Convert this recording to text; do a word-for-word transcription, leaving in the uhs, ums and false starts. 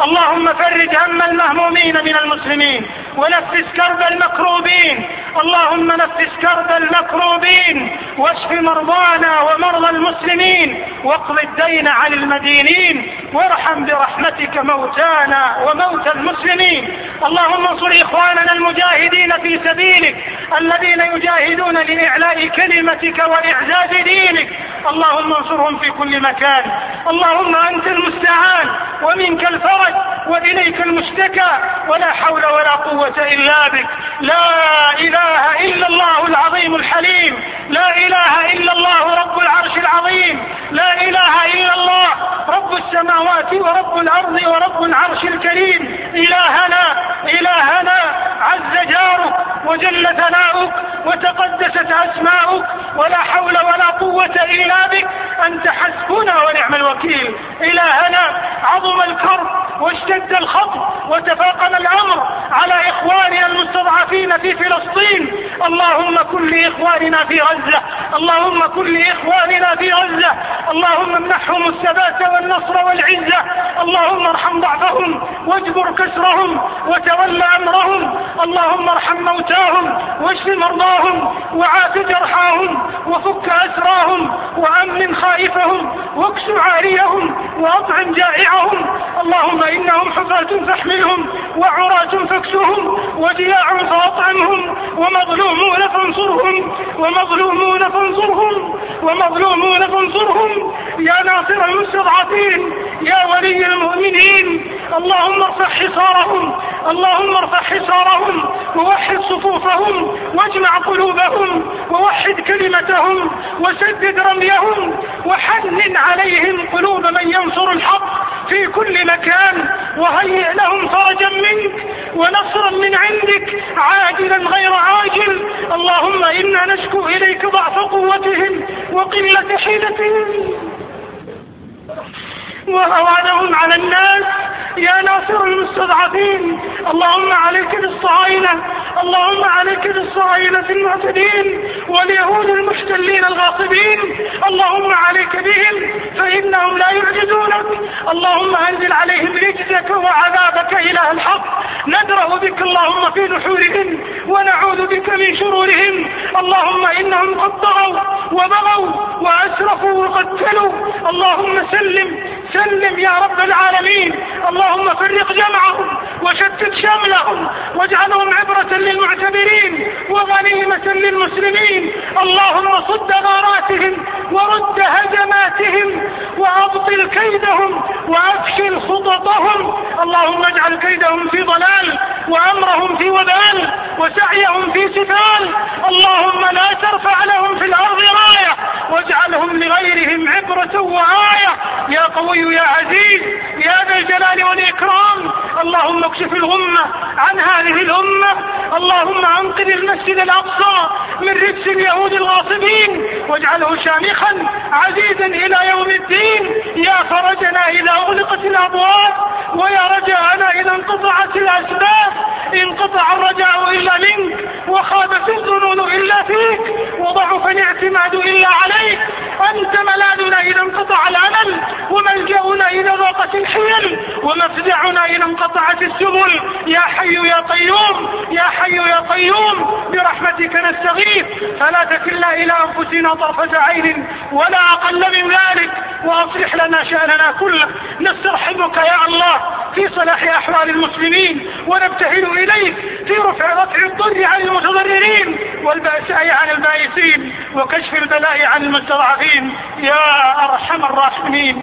اللهم فرج هم المهمومين من المسلمين ونفس كرب المكروبين. اللهم نفس كرب المكروبين واشف مرضانا ومرضى المسلمين واقض الدين عن المدينين وارحم برحمتك موتانا وموتى المسلمين. اللهم انصر إخواننا المجاهدين في سبيلك الذين يجاهدون لإعلاء كلمتك وإعزاز دينك. اللهم انصرهم في كل مكان. اللهم أنت المستعان ومنك الفرج وإليك المشتكى ولا حول ولا قوة إلا بك. لا إله إلا الله العظيم الحليم، لا إله إلا الله رب العرش العظيم، لا إله إلا الله رب السماوات ورب الأرض ورب العرش الكريم. إلهنا إلهنا عز جارك وجل ثناؤك وتقدست أسماؤك ولا حول ولا قوة إلا بك. أنت حسبنا ونعم الوكيل. إلهنا عظم الكرب واشتد الخطب وتفاقم الأمر على إخواننا المستضعفين في فلسطين. اللهم كن لإخواننا في غزة، اللهم كن لإخواننا في غزة، اللهم امنحهم الثبات والنصر والعزة. اللهم ارحم ضعفهم واجبر كسرهم وتول أمرهم. اللهم ارحم موتاهم واشف مرضاهم وعاف جرحاهم وفك أسراهم وأمن خائفهم واكس عاريهم وأطعم جائعهم. اللهم إنهم حفاة فاحملهم وعراة فاكسهم وجياع فاطعمهم ومظلومون فانصرهم ومظلومون فانصرهم ومظلومون فانصرهم. يا ناصر المستضعفين يا ولي المؤمنين، اللهم ارفع حصارهم، اللهم ارفع حصارهم ووحد صفوفهم واجمع قلوبهم ووحد كلمتهم وسدد رميهم وحنن عليهم قلوب من ينصر الحق في كل مكان وهيئ لهم فرجا منك ونصرا من عندك عاجلا غير عاجل. اللهم إنا نشكو إليك ضعف قوتهم وقلة حيلتهم وهوانهم على الناس. يا ناصر المستضعفين اللهم عليك بالصهاينة، اللهم عليك بالصهاينة المعتدين واليهود المحتلين الغاصبين. اللهم عليك بهم فإنهم لا يعجزونك. اللهم أنزل عليهم رجزك وعذابك إله الحق. ندرأ بك اللهم في نحورهم ونعوذ بك من شرورهم. اللهم إنهم قد طغوا وبغوا وأسرفوا وقتلوا. اللهم سلم سلم يا رب العالمين. اللهم فرق جمعهم وشتت شملهم واجعلهم عبرة للمعتبرين وغنيمة للمسلمين. اللهم صد غاراتهم ورد هجماتهم وأبطل كيدهم وأفشل خططهم. اللهم اجعل كيدهم في ضلال وأمرهم في وبال وسعيهم في سفال. اللهم لا ترفع لهم في الأرض راية واجعلهم لغيرهم عبرة وآية. يا قوي يا عزيز يا ذا الجلال والإكرام. اللهم اكشف الغمة عن هذه الأمة. اللهم انقذ المسجد الأقصى من رجس اليهود الغاصبين واجعله شامخا عزيزا إلى يوم الدين. يا فرجنا إذا أغلقت الأبواب ويا رجاءنا إذا انقطعت الأسباب. انقطع الرجاء إلا منك وخابت الظنون إلا فيك وضعف الاعتماد إلا عليك. أنت ملاذنا إذا انقطع الأمل وملجأنا إذا ضاقت الحيل ومفزعنا إذا انقطعت السبل. يا حي يا قيوم يا حي يا قيوم برحمتك نستغيث فلا تكلنا إلى أنفسنا طرفة عين ولا أقل من ذلك وأصلح لنا شأننا كله. نسترحمك يا الله في صلاح أحوال المسلمين ونبتهل إليك في رفع رفع الضر عن المتضررين والبأساء عن البائسين وكشف البلاء عن المستضعفين يا أرحم الراحمين.